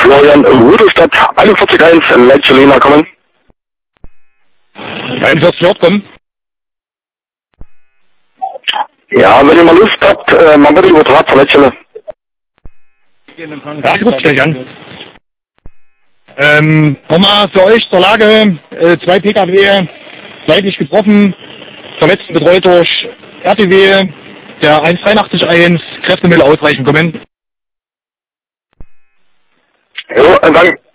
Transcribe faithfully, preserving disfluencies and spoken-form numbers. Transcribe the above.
Florian Rudolstadt, einundvierzig eins, Leitzelina kommen. einundvierzig Ort kommen. Ja, wenn ihr mal Lust habt, äh, man wird übertragen zur Leitstelle. Ja, ich ruf's gleich an. Ähm, nochmal für euch zur Lage, äh, zwei P K W, seitlich getroffen, Verletzten betreut durch R T W, der eins dreiundachtzig eins, Kräftemittel ausreichend kommen. Jo, danke.